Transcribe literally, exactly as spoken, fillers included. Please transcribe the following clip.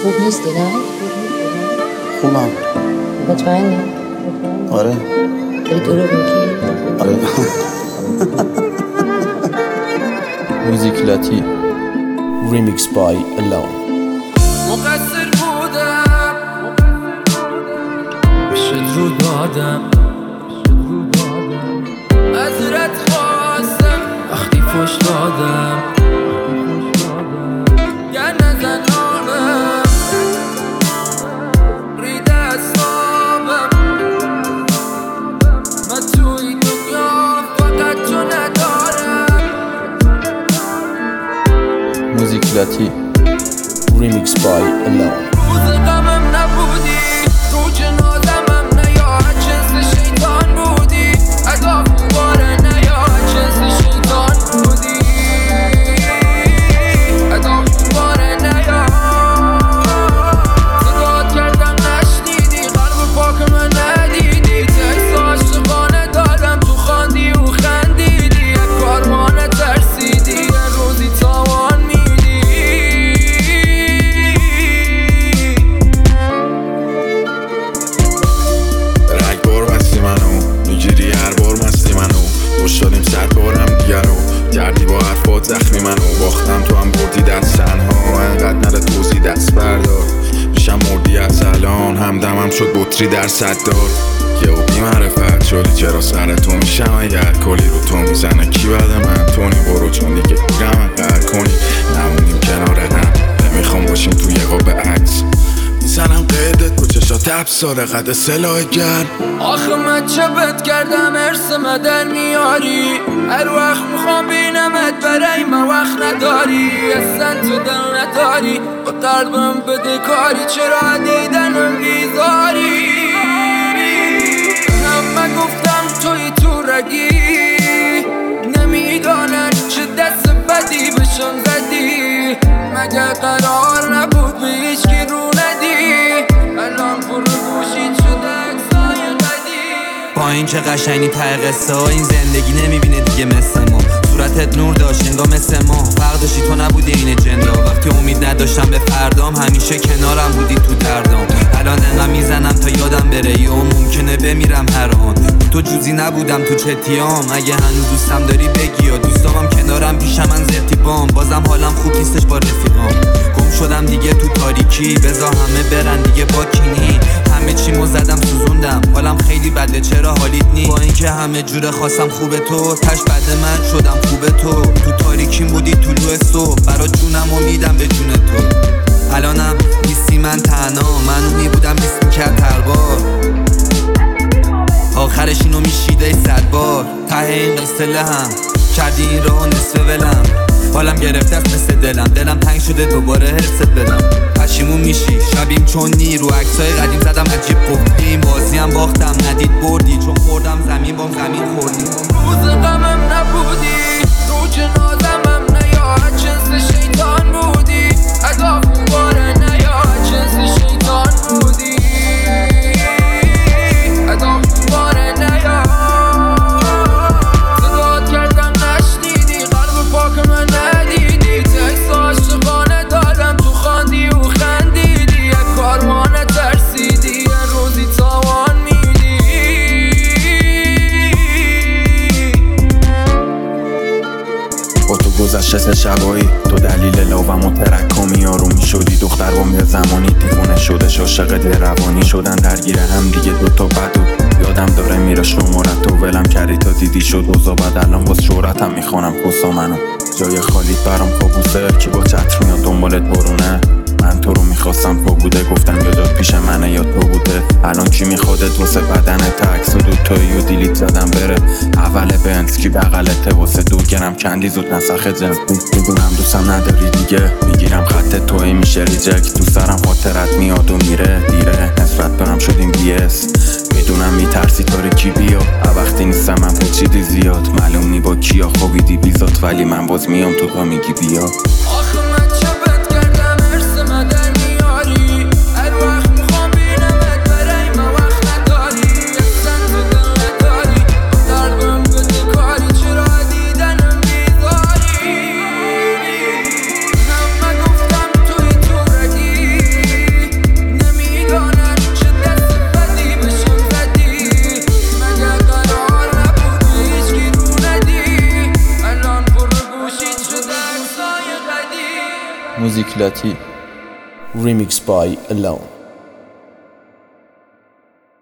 خوب نیستی نه؟ خوبم. مطمئنی؟ آره. داری دروغ میگی؟ آره. موزیک لاتی ریمیکس بای الون. مقصر بودم بشد رو دادم معذرت خواستم وقتی فش دادم گر نزنانم ریده اصابم من توی دنیا فقط تو ندارم. موزیک لاتی ریمیکس بای الون. روز غمم نبودی رو جنازمم نیا جنس شیطان بودی ادا خوباره نیا جنس شیطان بودی ادا خوباره نیا صدات کردم نشنیدی قلب پاک من ندیدی تکس عاشقانه دادم تو خواندی و خندیدی یک کارمانه ترسیدی یه روزی تاوان میدی رگبار بستی منو میگیری هر بار مستی منو خوش دادیم صد بارم دیگر رو کردی با حرفات زخمی منو باختم تو هم بردی دست تنها انقدر نره توزی دست بردار میشم مردی از الان همدمم شد بطری در صد دار یه او بی معرفت شدی چرا سر تو میشم اگر کلی رو تو میزنه کی بعد من تونی برو چون دیگه گرم قرد کنی نمونیم کنار هم نمیخوام باشیم تو یه قاب عکس میزنم قیدت با چشات ابساره قد سلاح گرد آخه من چه بد کردم ارث مدر میاری هر وقت میخوام بینمت برای من وقت نداری اصلا تو دل نداری با قلبم بده کاری چرا دیدنم بیزاری همه گفتم توی تو رگی نمیدانن چه دست بدی بشم زدی مگه قرار نبود به هیچکی رو ندی الان پر گوشید شده اکسای قدی با این که قشنگی ته قصه ها این زندگی نمیبینه دیگه مثل ما صورتت نور داشت انگار مثل ما فرق داشتی تو نبودی این جندا وقتی امید نداشتم به فردام همیشه کنارم بودی تو دردام الان انقدر میزنم تا یادم بره یا ممکنه بمیرم هر آن تو جوزی نبودم تو چتیام اگه هنوز دوستم داری بگی یا دوستامم کنارم پیشم من زرتی بام بازم حالم خوب نیستش با رفیقام گم شدم دیگه تو تاریکی بذار همه برن دیگه با کینی همه چیمو زدم سوزوندم حالم خیلی بده چرا حالیت نی با اینکه همه جوره خواستم خوبه تو تش بده من شدم خوبه تو تو تاریکیم بودی طلوع صبح برا جونم و میدم به جون تو الانم نیستی من تنها من اونی بودم بیست میکرد هر بار آخرش اینو میشیده صد بار ته این قصه لهم کردی این راه نصف ولم حالم گرفته است مثل دلم دلم تنگ شده دوباره حرست بدم پشیمون میشی شبیم چون نی رو عکسای قدیم زدم عجیب گفتیم بازی هم باختم ندید بردی چون خوردم زمین بام زمین خوردی روز غمم نبودی رو جنازمم نیا جنس شیطان بودی ادا خوباره نیا جنس شیطان بودی ادا خوباره نیا صدات کردم نشنیدی قلب پاک من ندیدی تکس عاشقانه دادم تو خواندی و خندیدی یک کارمانه ترسیدی یه روزی تاوان میدی با تو گذشته سه شبایی تو دلیل لاوم و ترکامی آرومی شدی دختر با یه زمانی دیوونه شده عاشق دل روانی شدن درگیر هم دیگه دوتا بدو یادم داره میره شمارت تو ولم کردی تا دیدی شد اوضاع بد الان باز شهرتم میخوانم کسا منو جای خالیت برام کابوسه کی با چتر میاد دنبالت برونه من تو رو میخواستم تو بوده گفتم یادت پیش منه یا تو بوده الان کی میخوادت واسه بدن تکس و دوتایی و دیلیت زدم بره اول بنز کی بغلته واسه دو گرم کندی زود نسخه جنس میدونم دوستم نداری دیگه میگیرم خط توی میشه ریجکت دوست دارم خاطرت میاد و میره دیره نسبت برم شدیم بی اس میدونم میترسی طوری کی بیا وقتی نیستم من پچیدی زیاد معلوم نی با کیا خوابیدی بیزات ولی من باز میام تو تا میگی بیا آخه من چه بد کردم ارث مدر میاری هر وقت میخوام بینمت برای من وقت نداری اصلا تو دل نداری قلبم بده کاری چرا دیدنم بیزاری همه گفتم توی تو رگی موزیک لاتی Remix by Alone.